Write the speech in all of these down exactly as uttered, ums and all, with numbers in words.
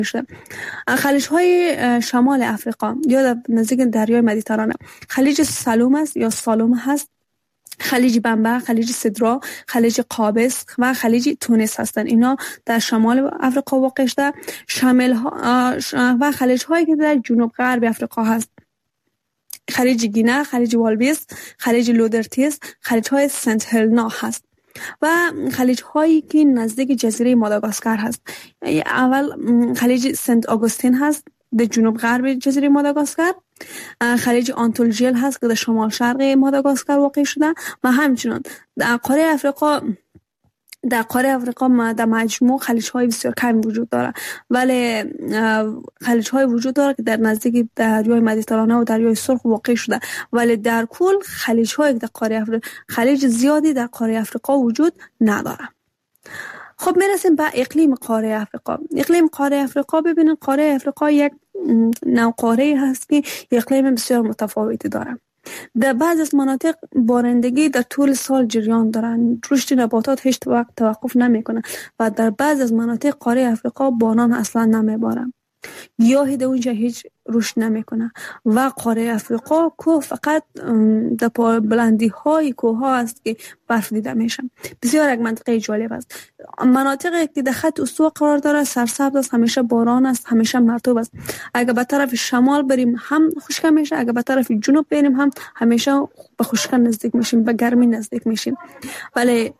شده. خلیج های شمال افریقا یا در نزدیک دریای مدیترانه، خلیج سالوم است یا سالوم هست، خلیج بمبا، خلیج سدرا، خلیج قابس و خلیج تونس هستند. اینا در شمال افریقا واقع شده. شامل ها و خلیج هایی که در جنوب غرب افریقا هست، خلیج گینه، خلیج والویس، خلیج لودرتیس، خلیج های سنت هلنا هست و خلیج هایی که نزدیک جزیره ماداگاسکار هست. اول خلیج سنت آگوستین هست در جنوب غرب جزیره ماداگاسکار، خلیج آنتولژیل هست که در شمال شرق ماداگاسکار واقع شده و همچنین در قاره افریقا در قاره افریقا در مجموع خلیج های بسیار کمی وجود داره، ولی خلیج های وجود داره که در نزدیک دریای مدیترانه و دریای سرخ واقع شده، ولی در کل خلیج های در قاره افریقا خلیج زیادی در قاره افریقا وجود نداره. خب میرسیم به اقلیم قاره افریقا. اقلیم قاره افریقا، ببینید قاره افریقا یک نوع قاره هست که اقلیم بسیار متفاوتی داره. در بعض از مناطق بارندگی در طول سال جریان دارن، رشد نباتات هیچ وقت توقف نمیکنه و در بعض از مناطق قاره افریقا باران اصلا نمیباره، گیاهی در اونجا هیچ رشد نمیکنه و قاره افریقا کوه فقط در بلندی های کوه ها است که برف دیده میشه. بسیار یک منطقه جالب است. مناطقی که در خط استوا قرار داره سرسبز است، همیشه باران است، همیشه مرطوب است. اگر به طرف شمال بریم هم خشک میشه، اگر به طرف جنوب بریم هم همیشه به خشک نزدیک میشیم، به گرمی نزدیک میشیم. ولی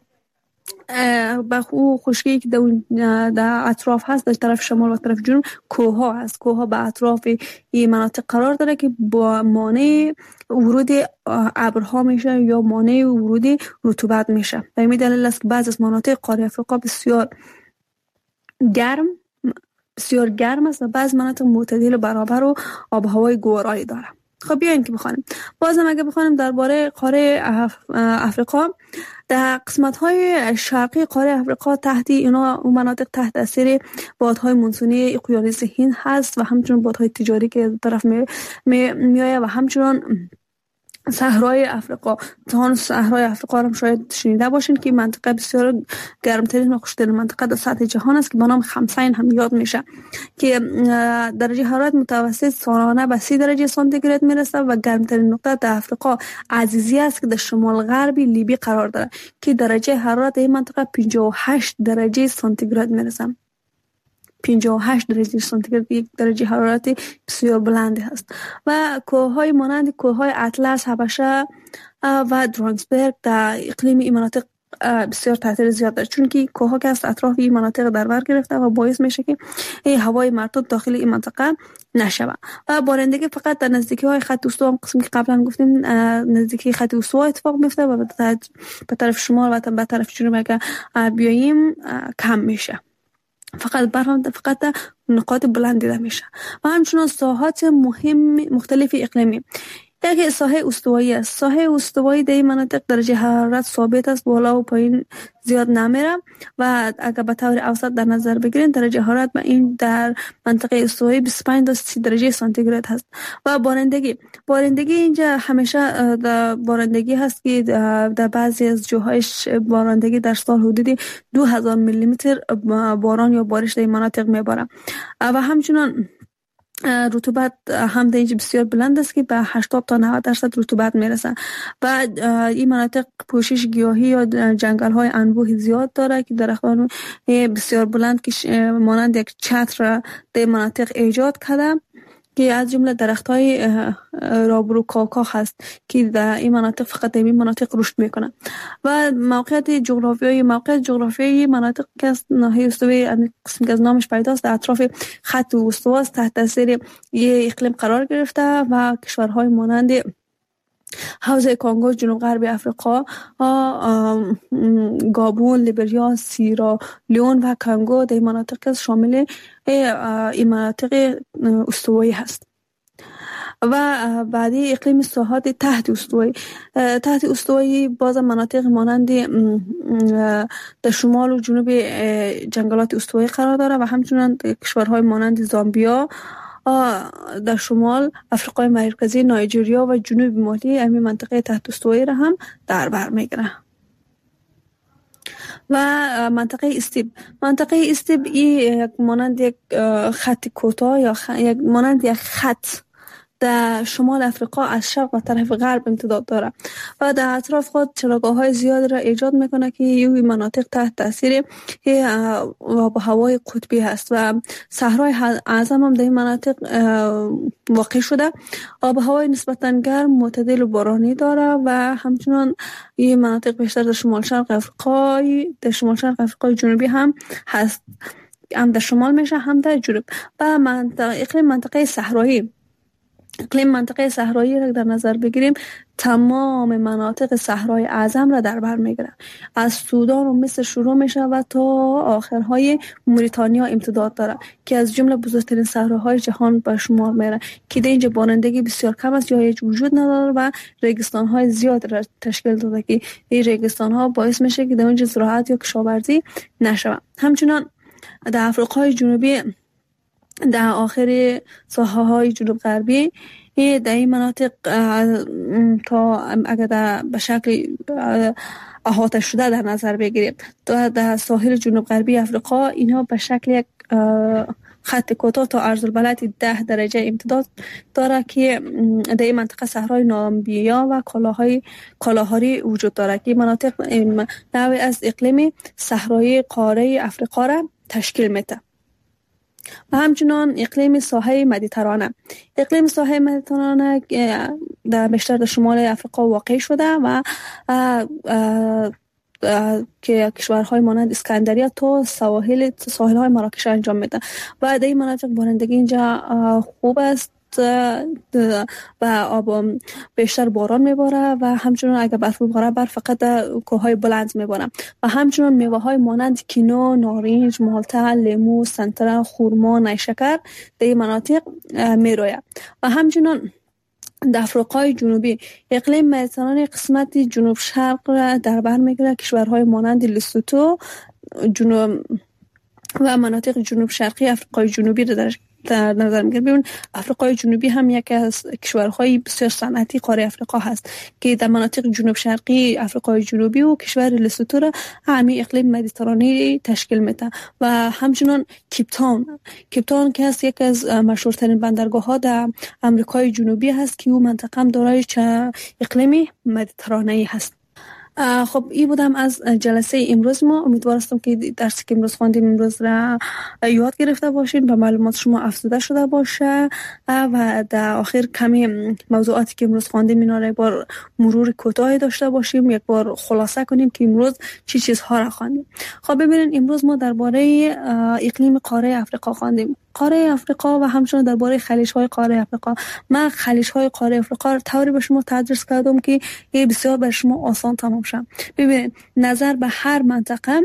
به او خشکی که در اطراف هست در طرف شمال و طرف جنوب کوه ها هست. کوه ها به اطراف این مناطق قرار داره که با مانع ورود ابرها میشه یا مانع ورود رطوبت میشه. به این دلیل است که بعضی از مناطق قاره افریقا بسیار گرم بسیار گرم است و بعضی مناطق معتدل و برابر و آب و هوای گوارایی داره. خب بیاین که بخوانیم. بازم اگه بخوانیم درباره قاره افریقا، در قسمت‌های شرقی قاره افریقا تحت اینا اون مناطق تحت تاثیر بادهای مونسونی اقیانوس هند هست و همچنین بادهای تجاری که طرف می میآید و همچنین صحرای افریقا. تهان صحرای افریقا هم شاید شنیده باشین که منطقه بسیار گرمترین و خوشترین منطقه در سطح جهان است که به نام خمسین هم یاد میشه که درجه حرارت متوسط سالانه به سی درجه سانتیگراد میرسه و گرمترین نقطه در افریقا عزیزی است که در شمال غربی لیبی قرار داره که درجه حرارت این منطقه پنجاه و هشت درجه سانتیگراد میرسه. پنجاه و هشت درجه سانتیگراد یک درجه حرارت بسیار بلندی هست و کوههای مانند کوههای اطلس، حبشه و درانسبرگ در اقلیم این مناطق بسیار تاثیر زیاد داره، چون که کوهها که از اطراف این مناطق در بر گرفته و باعث میشه که این هوای مرطوب داخل این منطقه نشود و بارندگی فقط در نزدیکی های خط استوا، قسمی که قبلا گفتیم نزدیکی خط استوا اتفاق میفته و به طرف شمال و به طرف جنوب اگه بیاییم کم میشه. فقط برهم فقط نقاط بلند دیده میشه و همچنان ساحات مهم مختلف اقلیمی. یکی ساحه استوایی است. ساحه استوایی در این مناطق درجه حرارت ثابت است، بالا و پایین زیاد نمیره و اگر به طور اوسط در نظر بگیرین درجه حرارت به این در منطقه استوایی بیست و پنج تا سی درجه سانتیگراد هست. و بارندگی بارندگی اینجا همیشه در بارندگی هست که در بعضی از جاهای بارندگی در سال حدود دو هزار میلی متر باران یا بارش در این مناطق میباره و همچنان رطوبت هم در اینجا بسیار بلند است که به هشتاد تا نود درصد رطوبت میرسه و این مناطق پوشش گیاهی یا جنگل های انبوه زیاد داره که درختان بسیار بلند که مانند یک چتر در مناطق ایجاد کرده که از جمله درخت‌های رابرو کاکا هست که در این مناطق فقط در این مناطق رشد میکنه و موقعیت جغرافیایی موقعیت جغرافیایی مناطق که از ناحیه استوایی قسمی که از نامش پیداست در اطراف خط استوا است، تحت تاثیر یک اقلیم قرار گرفته و کشورهای مانند حوزه کانگو، جنوب غربی افریقا، گابون، لیبریا، سیرا لیون و کانگو در مناطق شامل این مناطق استوایی هست. و بعدی اقلیم ساحات تحت استوایی. تحت استوایی باز مناطق مانند در شمال و جنوب جنگلات استوایی قرار داره و همچنین کشورهای مانند زامبیا در شمال، افریقای مرکزی، نایجریا و جنوب مالی همین منطقه تحت استوایی را هم در بر میگیره. و منطقه استیب. منطقه استیب یک مانند یک خط کوتاه یا خ... یک مانند یک خط در شمال افریقا از شرق و طرف غرب امتداد داره و در اطراف خود چراگاه های زیاد را ایجاد میکنه که این مناطق تحت تاثیر آب و هوای قطبی هست و صحرای اعظم هم در این مناطق واقع شده. آب و هوای نسبتاً گرم، معتدل و بارانی داره و همچنان این مناطق بیشتر در شمال شرق افریقا در شمال شرق افریقای جنوبی هم هست، هم در شمال میشه هم در جنوب. و منطقه اقلیم منطقه صحرایی اقلیم منطقه صحرایی را در نظر بگیریم، تمام مناطق صحرای اعظم را در بر میگیره. از سودان و مصر شروع میشه و تا آخرهای موریتانیا امتداد داره که از جمله بزرگترین صحراهای جهان به شمار میره که در اینجا بارندگی بسیار کم است یا هیچ وجود نداره و ریگستان های زیاد را تشکیل داده که این ریگستان ها باعث میشه که در اونجا زراعت یا کشاورزی نشود. همچنان در افریقای جنوبی در آخر ساحه های جنوب غربی در این مناطق تا اگر در به شکل احاطه شده در نظر بگیریم تا در ساحل جنوب غربی افریقا اینها به شکل یک خط کوتاه تا عرض البلد ده درجه امتداد داره که در این منطقه صحرای نامبیا و کالاهای کالاهاری وجود داره که مناطق نوعی از اقلیم صحرایی قاره افریقا را تشکیل میده. و همچنان اقلیم ساحه مدیترانه. اقلیم ساحه مدیترانه در بیشتر در شمال افریقا واقع شده و اه اه اه که کشورهای مانند اسکندریه تا سواحل ساحل های مراکش انجام میده و در این مناطق بارندگی اینجا خوب است و آب بیشتر باران میباره و همچنان اگر برف بباره برف فقط در کوههای بلند میباره و همچنان میوه های مانند کینو، نارنج، مالته، لیمو، سنتره، خورما، نیشکر در این مناطق میروید. و همچنان در افریقای جنوبی اقلیم مدیترانه قسمت جنوب شرق را در بر میگیره. کشورهای مانند لسوتو جنوب و مناطق جنوب شرقی افریقای جنوبی را در در نظر میگیریم. ببین افریقای جنوبی هم یکی از کشورهای بسیار صنعتی قاره افریقا هست که در مناطق جنوب شرقی افریقای جنوبی و کشور لسوتو را همین اقلیم مدیترانه تشکیل میده. و همچنان کیپ تاون کیپ تاون که است یکی از مشهورترین بندرگاه ها در امریکای جنوبی هست که او منطقه هم دارای اقلیم مدیترانه هست. خب این بودم از جلسه امروز ما. امیدوارم که درسی که امروز خواندیم امروز را یاد گرفته باشین و معلومات شما افزوده شده باشه و در آخر کمی موضوعاتی که امروز خواندیم اینا را یک بار مرور کوتاهی داشته باشیم، یک بار خلاصه کنیم که امروز چی چیزها را خواندیم. خب ببینید امروز ما درباره اقلیم قاره افریقا خواندیم، قاره افریقا و همچنان درباره خلیج‌های قاره افریقا. من خلیج‌های قاره افریقا رو طوری به شما تدریس کردم که این بسیار بر شما آسان تمام شه. ببینید نظر به هر منطقه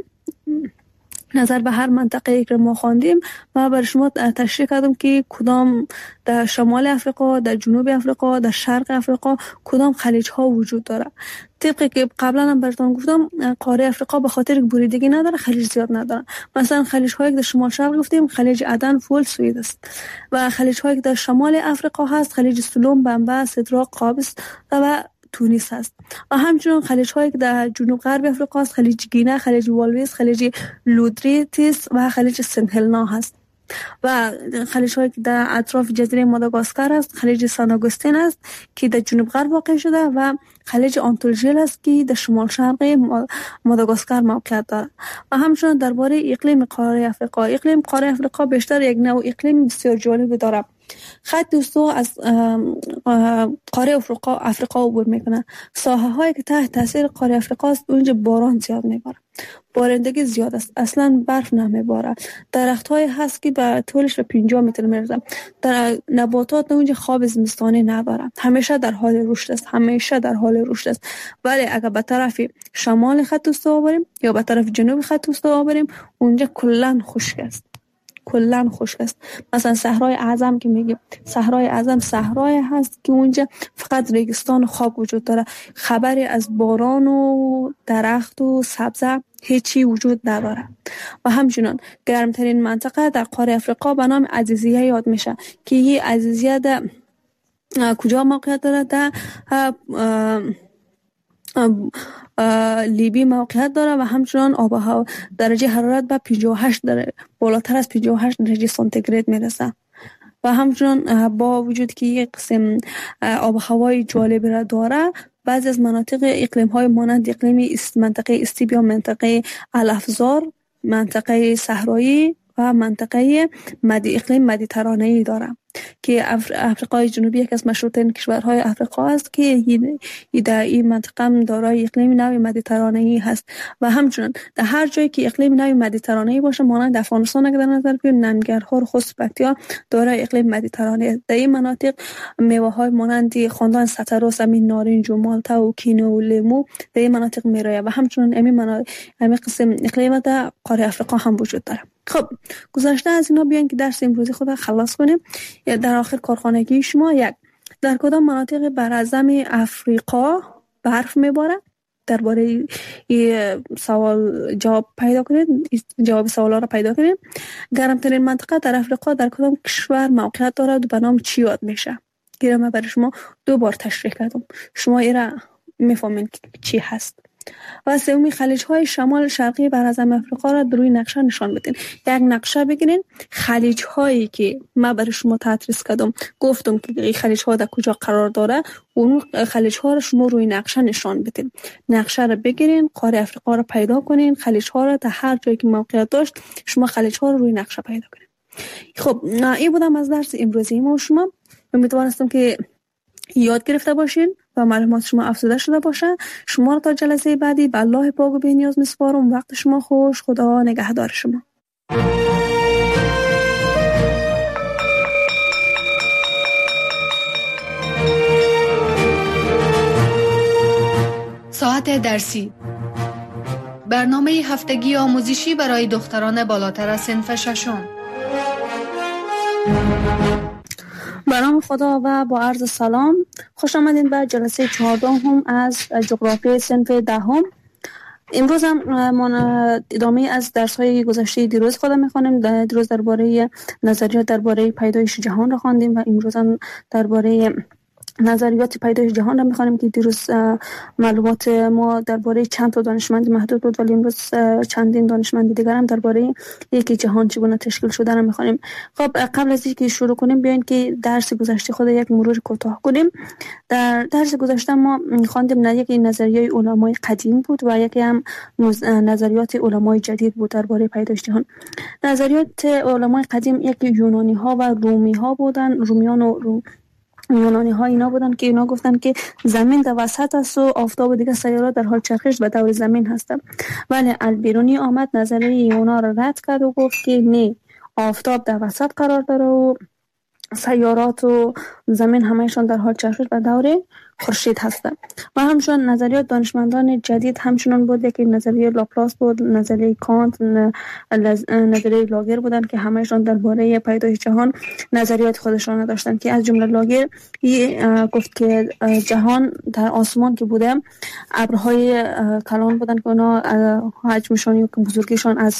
نظر به هر منطقه که ما خواندیم و برای شما تشریح کردم که کدام در شمال افریقا، در جنوب افریقا، در شرق افریقا کدام خلیج ها وجود داره. طبقی که قبلا هم براتون گفتم قاره افریقا به خاطر بریدگی نداره خلیج زیاد نداره. مثلا خلیج هایی که در شمال شرق گفتیم خلیج عدن، فول، سوئد است و خلیج هایی که در شمال افریقا هست خلیج سلوم، بمبه، سدراق، قابس و تونس هست. و همچنین خلیج هایی که در جنوب غرب افریقا است خلیج گینه، خلیج والویس، خلیج لودریتیس و خلیج سنت هلنا هست. و خلیج هایی که در اطراف جزیره ماداگاسکار است خلیج سان آگوستین است که در جنوب غرب واقع شده و خلیج آنتولژیل است که در شمال شرق ماداگاسکار موقعیت دارد. و همچنین درباره اقلیم قاره افریقا، اقلیم قاره افریقا بیشتر یک نوع اقلیم بسیار جالب دارد. خط استوا از قاره افریقا افریقا عبور میکنه. ساحه هایی که تحت تاثیر قاره افریقا است اونجا باران زیاد میباره، بارندگی زیاد است، اصلا برف نمیباره. درخت های هست که به طولش به پنجاه متر میرسه. در نباتات اونجا خواب زمستانی نداره، همیشه در حال رشد است، همیشه در حال رشد است. ولی اگر به طرف شمال خط استوا بریم یا به طرف جنوب خط استوا بریم اونجا کلا خشک است، کلا خشک است. مثلا صحرای اعظم که میگیم، صحرای اعظم صحرای هست که اونجا فقط ریگستان و خاک وجود داره، خبری از باران و درخت و سبزه هیچی وجود نداره. و همچنین گرمترین منطقه در قاره افریقا به نام عزیزیه یاد میشه که این عزیزیه در کجا موقعیت داره؟ در لیبی موقعیت داره و همچنان آب و هوا درجه حرارت به پنجاه و هشت در بالاتر از پنجاه و هشت درجه سانتیگراد میرسه و همچنان با وجود که یک قسم آب و هوای جالبی را داره، بعضی از مناطق اقلیم های مانند اقلیم است منطقه استیبیا، منطقه الافزار، منطقه صحرایی و منطقه مدی اقلیم مدیترانه‌ای داره که افریقای جنوبی یک از مشهورترین کشورهای افریقا است که در این منطقه دارای اقلیم نوع مدیترانه‌ای هست و همچنین در هر جایی که اقلیم نوع مدیترانه‌ای باشه، مانند افغانستان اگر در نظر بگیریم، ننگرهار، خوست، پکتیا دارای اقلیم مدیترانه‌ای. در این مناطق میوه‌های مانند خواندن ستارو، زمین، نارنج و مالتا و کینو و لیمو در این مناطق میرایه و همچنین همین مناطق همین قسم اقلیم در قاره افریقا هم وجود داره. خب گذشته از اینا بیان که درس امروزی خود خلاص کنیم. در آخر کارخانگی شما یک، در کدام مناطق براعظم افریقا برف میباره؟ درباره این سوال جواب پیدا کنید، جواب سوالا را پیدا کنید. گرمترین منطقه در افریقا در کدام کشور موقعیت دارد و به نام چی یاد میشه؟ که من برای شما دو بار تشریح کردم، شما ایرا میفهمین چی هست. و سومی، خلیج های شمال شرقی براعظم افریقا را در روی نقشه نشان بدین. یک نقشه بگیرین، خلیج هایی که ما برای شما تدریس کردم، گفتم که این خلیج ها در کجا قرار داره، اون خلیج ها را شما روی نقشه نشان بدین. نقشه را بگیرین، قاره افریقا را پیدا کنین، خلیج ها را در هر جایی که موقعیت داشت شما خلیج ها را روی نقشه پیدا کنین. خب این بودم از درس امروزی ما. شما امیدوارم که یاد گرفته باشین و معلومات شما افزوده شده باشه. شما را تا جلسه بعدی به الله پاک و بی‌نیاز میسپارم. وقت شما خوش. خدا نگهدار شما. ساعت درسی، برنامه هفتگی آموزشی برای دختران بالاتر از صنف ششم. به نام خدا و با عرض سلام، خوش آمدین به جلسه چهاردهم از جغرافی صنف دهم. امروز هم ما ادامه از درس های گذشته دیروز خودم میخوانیم. دیروز درباره نظریات درباره پیدایش جهان را خواندیم و امروز هم درباره نظریات پیدایش جهان را می‌خوانیم که دیروز معلومات ما درباره چند تا دانشمند محدود بود، ولی امروز چندین دانشمند دیگر هم درباره یکی جهان چگونه تشکیل شده را می‌خوانیم. خب قبل از اینکه شروع کنیم بیاین که درس گذشته خود یک مرور کوتاه کنیم. در درس گذشته ما خواندیم نه یکی نظریه علمای قدیم بود و یکی هم نظریات علمای جدید بود درباره پیدایش جهان. نظریات علمای قدیم یکی یونانی ها و رومی ها بودن. رومیان و روم یونانی ها اینا بودن که اینا گفتن که زمین در وسط است و آفتاب و دیگه سیارات در حال چرخش به دور زمین هستند. ولی البیرونی آمد نظریه اونا را رد کرد و گفت که نه، آفتاب در وسط قرار داره و سیارات و زمین همهشان در حال چرخش به دور خورشید هستند. و همچنین نظریات دانشمندان جدید همچنان بود که نظریه لاپلاس بود، نظریه کانت، نظریه لاگر بودن که همهشان درباره پیدایش جهان نظریات خودشان داشتند که از جمله لاگر گفت که جهان در آسمان که بوده ابرهای کلان بودن که اونا حجمشان یا بزرگیشان از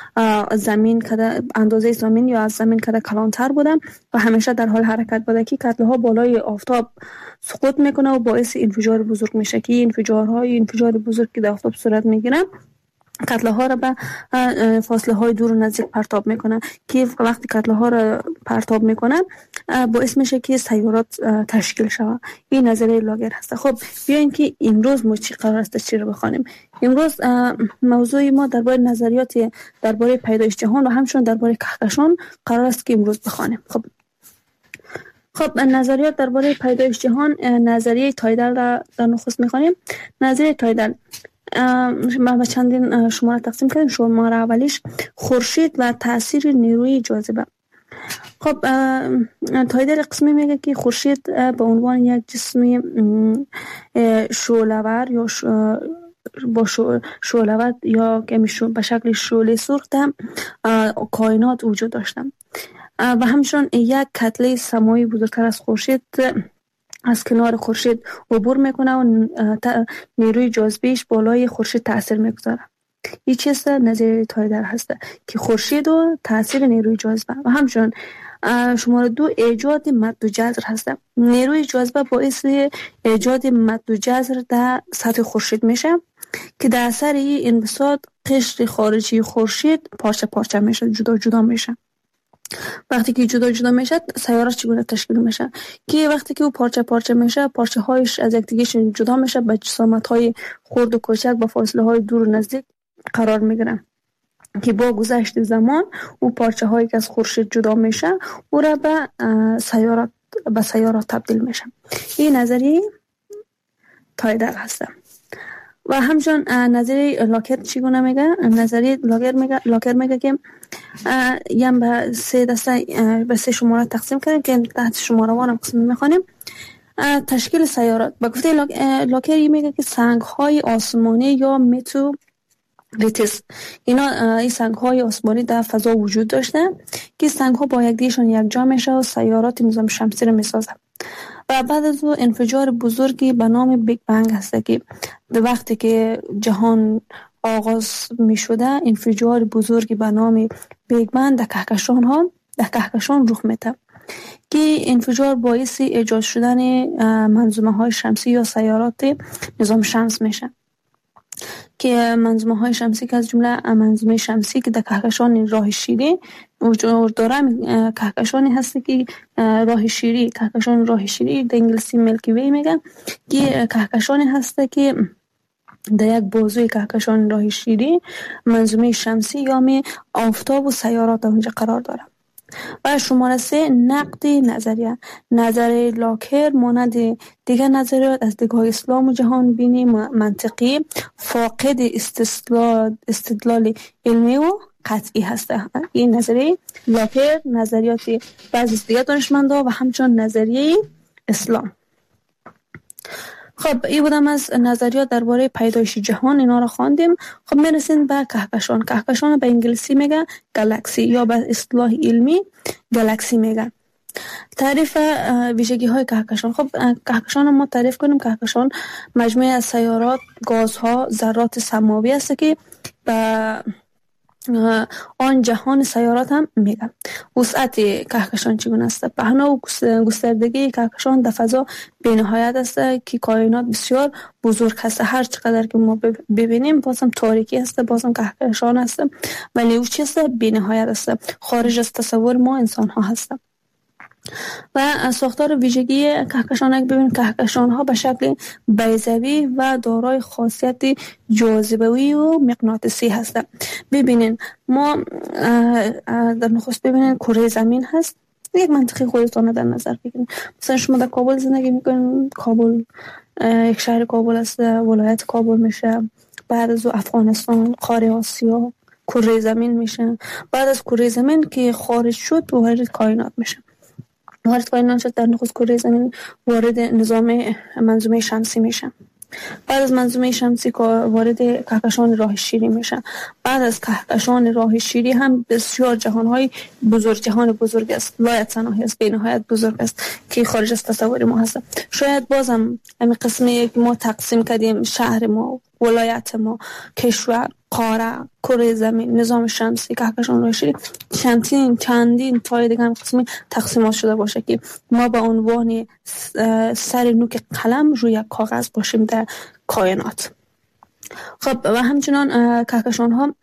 زمین کده اندازه زمین یا از زمین کده کلانتر بودن و همیشه در حال حرکت بوده که کتله ها بالای آفتاب سقوط میکنه و باعث انفجار بزرگ میشه که انفجارهای انفجار بزرگ که در آفتاب صورت میگیره کتله ها را به فاصله های دور و نزدیک پرتاب میکنه که وقتی کتله ها را پرتاب میکنه باعث میشه که سیارات تشکیل شود. این نظریه لاگر هست. خب بیاین که امروز ما چی قرار است چی رو بخوانیم. امروز موضوع ما درباره نظریات درباره پیدایش جهان و همچنین درباره کهکشان قرار است که امروز بخوانیم. خب خب نظریات درباره پیدایش جهان، نظریه تایدل را در نخست میخوانیم. نظریه تایدل ما به چندین شماره تقسیم کردیم. شماره اولیش خورشید و تاثیر نیروی جاذبه. خب تایدل قسمی میگه که خورشید به عنوان یک جسم شعله‌ور یا با شعله‌ور یا که به شکل شعله سرخ در کائنات وجود داشتن و همچنین یک کتله سماوی بزرگتر از خورشید از کنار خورشید عبور میکنه و نیروی جاذبهش بالای خورشید تاثیر میگذاره. این چیز نظریه تایدل هست که خورشید و تاثیر نیروی جاذبه و همچنین شماره دو ایجاد مد و جزر هست. نیروی جاذبه باعث ایجاد مد و جزر در سطح خورشید میشه که در اثر این انبساط قشر خارجی خورشید پارچه پارچه میشه، جدا جدا میشه. وقتی که جدا جدا میشه سیارات چگونه تشکیل میشه؟ که وقتی که او پارچه پارچه میشه، پارچه هایش از یکدیگه جدا میشه، به جسامت های خرد و کوچک با فاصله های دور و نزدیک قرار میگیرن که با گذشت زمان او پارچه هایی که از خورشید جدا میشه او را به سیارات به سیارات تبدیل میشه. این نظریه تایدل هست. و همچنین نظریه لاکر چگونه میگه؟ نظریه لاکر میگه لاکر میگه که یم به سه دسته به سه شماره تقسیم کردیم که تحت شماره وان هم قسم میخوانیم. تشکیل سیارات با گفته لاکر میگه که سنگ های آسمانی یا متو ریتس، اینا این سنگ های آسمانی در فضا وجود داشته که سنگ ها با یک دیشان یک جا میشه و سیارات نظام شمسی رو میسازه. و بعد از او انفجار بزرگی به نام بیگ بنگ هسته که در وقتی که جهان آغاز می شده، انفجار بزرگی به نام بیگ بنگ در کهکشان ها در کهکشان رخ میده که انفجار باعث ایجاد شدن منظومه های شمسی یا سیارات نظام شمس میشه که منظومه های شمسی که از جمله منظومه شمسی که در کهکشان راه شیری وجود داره، کهکشانی هست که راه شیری کهکشان راه شیری در انگلیسی میلکی وی میگن که کهکشانی هست که در یک بازوی کهکشان راه شیری منظومه شمسی یا می آفتاب و سیارات اونجا قرار داره. و شماره سه نقد نظریه. نظریه لاکر مانند دیگر نظریات از دیدگاه اسلام و جهان بینی منطقی فاقد استدلال استدلال علمی و قطعی هسته. این نظریه لاکر نظریات بعضی دیگر دانشمندا و همچنین نظریه اسلام. خب این بودم از نظریات درباره پیدایش جهان، اینا رو خواندیم. خب میرسیم به کهکشان. کهکشان به انگلیسی میگه گالاکسی یا به اصطلاح علمی گالاکسی میگه. تعریف ویژگی های کهکشان. خب کهکشان ما تعریف کنیم. کهکشان مجموعه از سیارات، گازها، ذرات سماوی است که به آن جهان سیارات هم میگم. وسعت کهکشان چگونه است؟ پهنا و گستردگی کهکشان در فضا بی‌نهایت است که کائنات بسیار بزرگ است. هر چقدر که ما ببینیم بازم تاریکی است، بازم کهکشان است و نیروش است بی‌نهایت است، خارج از تصور ما انسان ها هست. و ساختار ویژگی کهکشان اگه ببینیم، کهکشان ها به شکل بیضوی و دارای خاصیت جاذبه‌ای و مغناطیسی هستند. ببینین ما در نخست ببینین کره زمین هست. یک منطقه خودتون در نظر بگیرید. مثلا شما در کابل زندگی میکنین، کابل یک شهر کابل است، ولایت کابل میشه. بعد از افغانستان، قاره آسیا، کره زمین میشه. بعد از کره زمین که خارج شد وارد کائنات میشه. وارد کائنات شد در نخست کره زمین وارد نظام منظومه شمسی میشه. بعد از منظومه شمسی وارد کهکشان راه شیری میشه. بعد از کهکشان راه شیری هم بسیار جهانهای بزرگ جهان بزرگ است، لایتناهی است، بی‌نهایت بزرگ است که خارج از تصور ما هست. شاید بازم همین قسمی که ما تقسیم کردیم، شهر ما، ولایت ما، کشور، قاره، کره زمین، نظام شمسی، کهکشان راه شیری، چندین چندین تای دیگه هم قسمی تقسیمات شده باشه که ما به عنوان سر نوک قلم روی یک کاغذ باشیم در کائنات. خب و همچنان کهکشان ها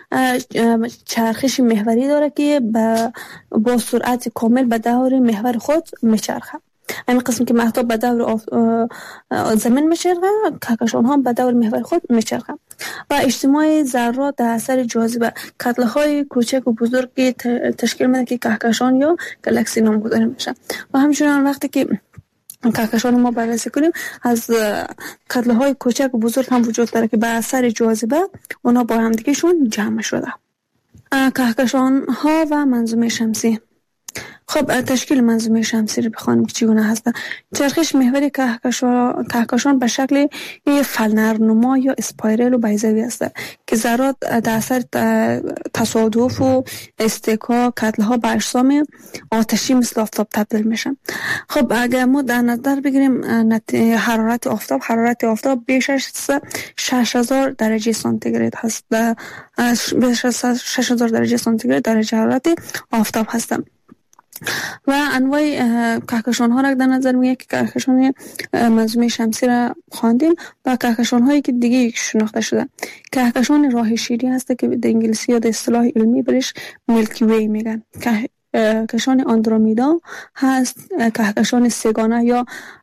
چرخش محوری داره که با سرعت کامل به دور محور خود میچرخه. همین قسم که مهتاب به دور زمین میچرخه، کهکشان ها به دور محور خود میچرخه. و اجتماع ذرات در اثر جاذبه کتله های کوچک و بزرگی تشکیل میده که کهکشان یا گالاکسی نامگذاری میشه. و همچنان وقتی که کهکشان ما بررسی کنیم، از کتله های کوچک و بزرگ هم وجود داره که به اثر جاذبه اونا با هم دیگه شون جمع شده. کهکشان ها و منظومه شمسی. خب تشکیل منظومه شمسی رو بخوانیم که چگونه هست. چرخش محوری کهکشان کهکشان به شکل فلنرنما یا اسپایرل و بیضوی است که ذرات در اثر تصادف و استحکاک کتله‌ها به اجسام آتشی مثل آفتاب تبدیل میشن. خب اگر ما در نظر بگیریم حرارت آفتاب حرارت آفتاب بیش از شش هزار درجه سانتیگراد هست. بیش از شش هزار درجه سانتیگراد درجه حرارت آفتاب هست. و انواع کهکشان ها را در نظر میگیریم که کهکشان منظومه شمسی را خواندیم و کهکشان هایی که دیگه شناخته شده. کهکشان راه شیری هست که در انگلیسی یا در اصطلاح علمی برش میلکی وی میگن. کهکشان آندرومیدا هست، کهکشان سگانه یا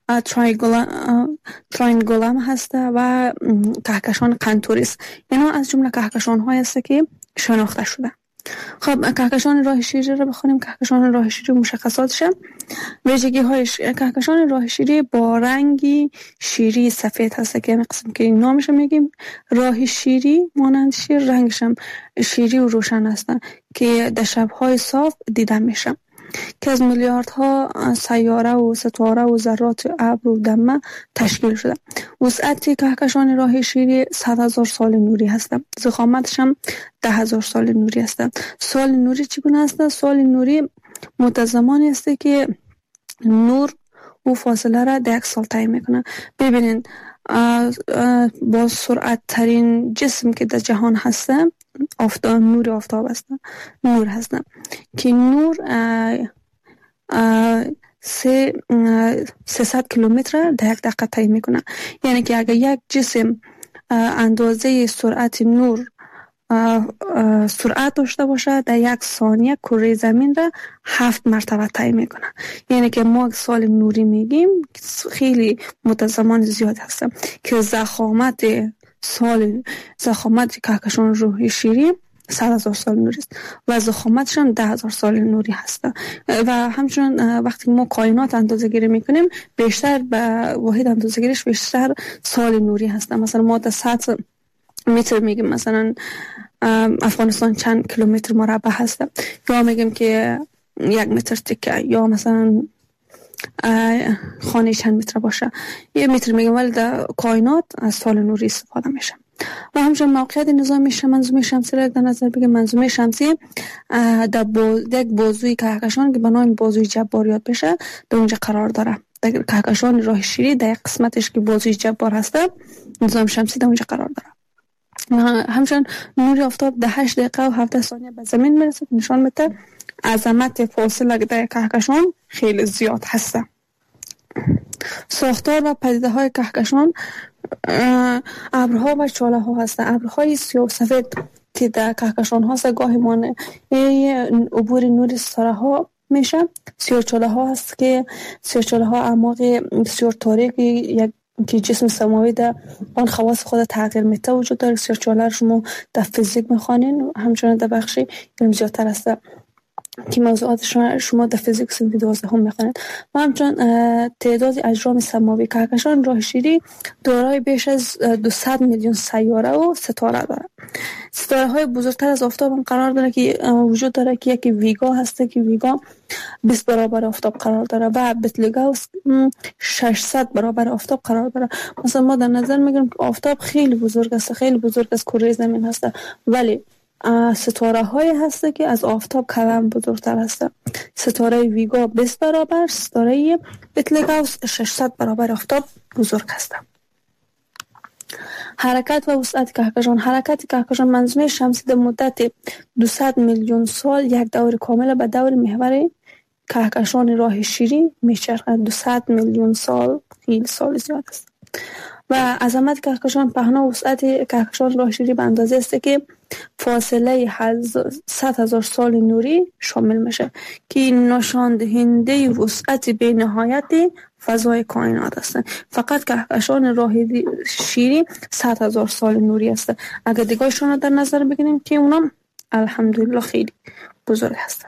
تراینگولم هست و کهکشان قنتوریس. اینا از جمله کهکشان هایی هست که شناخته شده. خب کهکشان راه شیری رو بخونیم. کهکشان راه شیری مشخصاتش، ویژگی هایش: کهکشان راه شیری با رنگی شیری سفید هست که این قسم که نامش میگیم راه شیری، مانند شیر، رنگش هم شیری و روشن هستن که در شب‌های صاف دیده میشه، که از میلیاردها سیاره و ستاره و ذرات ابر و دمه تشکیل شده. وسعت کهکشان راه شیری صد هزار سال نوری هست. ضخامتش هم ده هزار سال نوری هست. سال نوری چگونه است؟ سال نوری متزمانی است که نور و فاصله را در یک سال تعیین میکنه. ببینید با سرعت ترین جسم که در جهان هست آفتاب، نور آفتاب است، نور هست که نور سه سیصد کیلومتر در یک دقیقه طی میکنه. یعنی که اگر یک جسم اندازه سرعت نور سرعت داشته باشه، در یک ثانیه کره زمین را هفت مرتبه طی میکنه. یعنی که ما سال نوری میگیم خیلی متزمان زیاد هست که ضخامت سال ضخامت کهکشان راه شیری صد هزار سال نوری است و ضخامتش هم ده هزار سال نوری هست. و همچنین وقتی ما کائنات اندازه گیری میکنیم بیشتر به واحد اندازه گیریش بیشتر سال نوری هست. مثلا ما در صد متر میگیم مثلا افغانستان چند کیلومتر مربع هست، یا میگیم که یک متر تکه، یا مثلا خانه چند متر باشه، یک متر میگیم، ولی در کائنات از سال نوری استفاده میشه. و همچنین موقعیت نظام منظومه شمسی را در نظر بگیریم. منظومه شمسی در باز... یک بازوی کهکشان که به نام بازوی جبار یاد بشه در اونجا قرار داره. در کهکشان راه شیری در یک قسمتش که بازوی جبار هست نظام شمسی در اونجا قرار داره. همچنین نور آفتاب در هشت دقیقه و هفده ثانیه به زمین میرسه، نشان میده عظمت فاصله در کهکشان خیلی زیاد هست. ساختار و پدیده های کهکشان ابرها و چاله ها هستند. ابرهای سیاه و سفید که در کهکشان هاست گاهی مانع عبور نور ستاره ها میشه. سیاه چاله ها هست که سیاه چاله ها اعماق بسیار تاریک یک که جسم سماوی در آن خواص خود تغییر میده وجود داره. سیاه چاله شما در فیزیک میخوانین، همچنین در بخش علم زیادتر هست که موضوعات شما, شما در فیزیک سنفی دوازده هم میخوانید. و همچنین تعداد اجرام سماوی کهکشان راه شیری دارای بیش از دویست میلیون سیاره و ستاره داره. ستاره های بزرگتر از آفتاب هم قرار داره که وجود داره که یکی ویگا هسته که ویگا بیست برابر آفتاب قرار داره و بتلگاوس ششصد برابر آفتاب قرار داره. مثلا ما در نظر میگیریم که آفتاب خیلی بزرگ است، خیلی بزرگ از کره زمین هست، ولی ستاره های هسته که از آفتاب کلم بزرگتر هسته. ستاره ویگا بیست برابر، ستاره بتلگاوس ششصد برابر آفتاب بزرگ هسته. حرکت و وسعت کهکشان. حرکت کهکشان منظومه شمسی در مدت دویست میلیون سال یک دور کامل به دور محور کهکشان راه شیری میچرخد. دویست میلیون سال خیلی سال زیاد است. و عظمت کهکشان پهنا و وسعت کهکشان راه شیری به اندازه است که فاصله صد هزار سال نوری شامل میشه که نشان دهنده وسعت بی نهایت فضای کائنات است. فقط کهکشان راه شیری صد هزار سال نوری است. اگر دیگه‌شون رو در نظر بگیریم که اونا الحمدلله خیلی بزرگ هستن.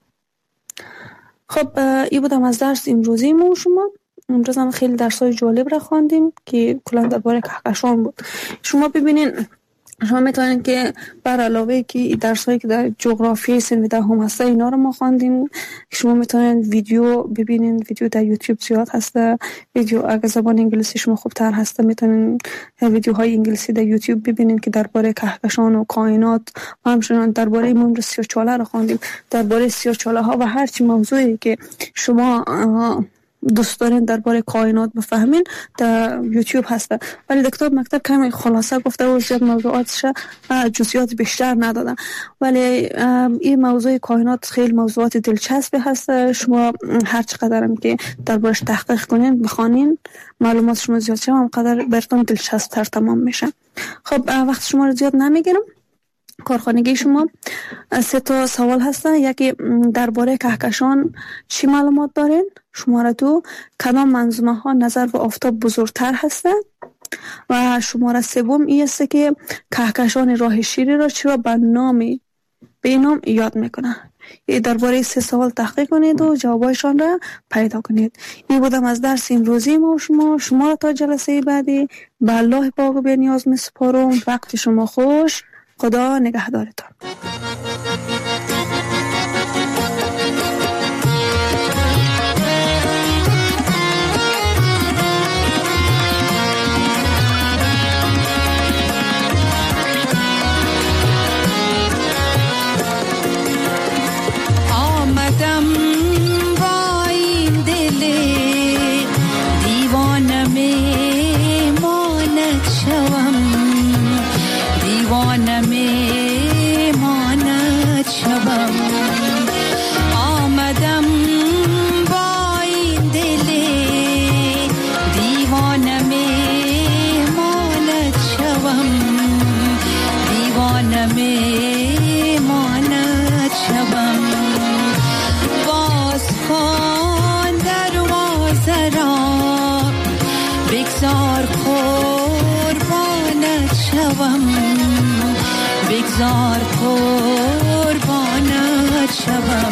خب این بودم از درس امروزی ما شما. امروز هم خیلی درس‌های جالب را خواندیم که کلا درباره کهکشان بود. شما ببینین، شما میتونید که بر علاوه که درسایی که در جغرافیای سن دهم هسته اینا رو ما خواندیم، شما میتونید ویدیو ببینین. ویدیو در یوتیوب زیاد هسته. ویدیو اگه زبان انگلیسی شما خوبتر هسته میتونید ویدیوهای انگلیسی در یوتیوب ببینین که درباره کهکشان و کائنات و همچنین درباره موج سیاه‌چاله رو خواندیم. درباره سیاه‌چاله ها و هر چی موضوعی که شما دوست دارین درباره کائنات بفهمین در یوتیوب هسته، ولی در کتاب مکتب کمی خلاصه گفته و زیاد موضوعاتش جزئیات بیشتر ندادن. ولی این موضوع کائنات خیلی موضوعات دلچسبی هست. شما هر چقدر هم که دربارش تحقیق کنین بخوانین معلومات شما زیاد شه هم قدر براتون دلچسب تر تمام میشه. خب وقت شما رو زیاد نمیگیرم. کارخانگی شما سه تا سوال هستن. یکی درباره کهکشان چی معلومات دارین؟ شماره دو کدام منظومه ها نظر به آفتاب بزرگتر هستن؟ و شماره سوم این است که کهکشان راه شیری را چرا به نام به نام یاد میکنه؟ این درباره سه سوال تحقیق کنید و جوابایشان را پیدا کنید. این بودم از درس امروزی ما شما. شما را تا جلسه بعدی به الله پاک و بی‌نیاز میسپارم. وقت شما خوش. خدا نگهدارتان. آمدم با این دل دیوانه می ماند شوم، دیوانه می ماند شوم. آمدم با این دل دیوانه می ماند شوم، دیوانه می ماند شوم. باز کن دروازه را بگذار قربانت شوم، بگذار قربانت شوم.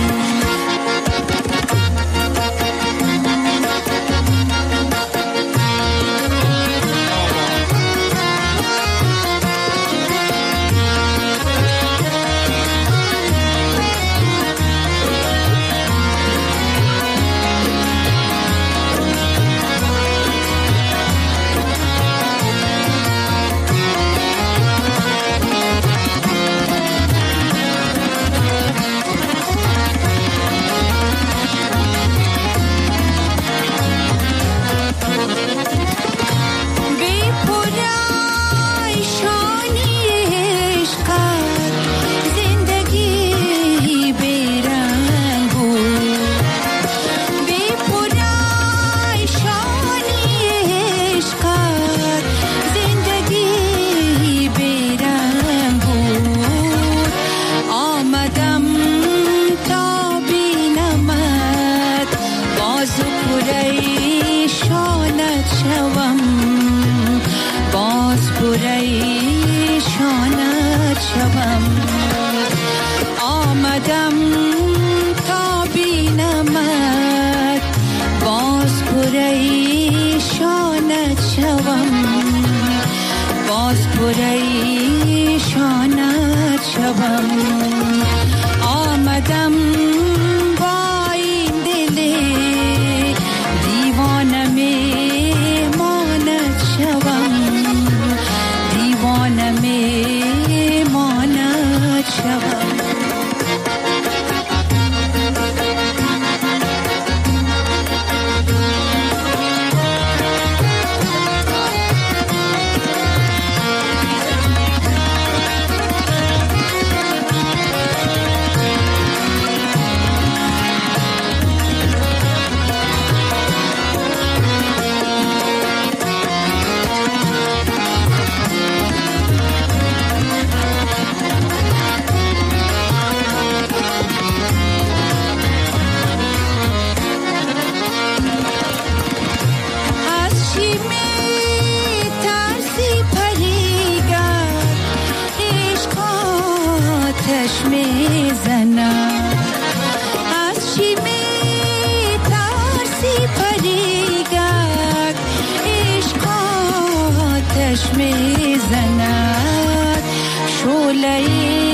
آمدم تا بینمت باز پریشانت شوم، باز پریشانت شوم. آمدم با این دل دیوانه می ماند شوم، دیوانه می ماند شوم. میزند شعله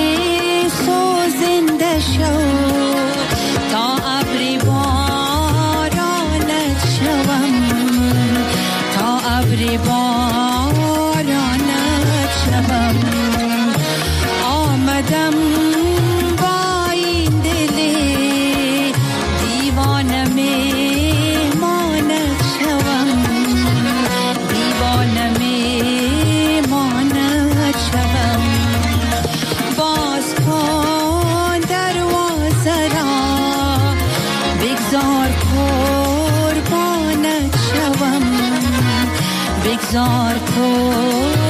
سوزنده شو تا ابری بارانت شوم، تا ابری بارانت شوم. آمدم با این دل دیوانه می گذار کن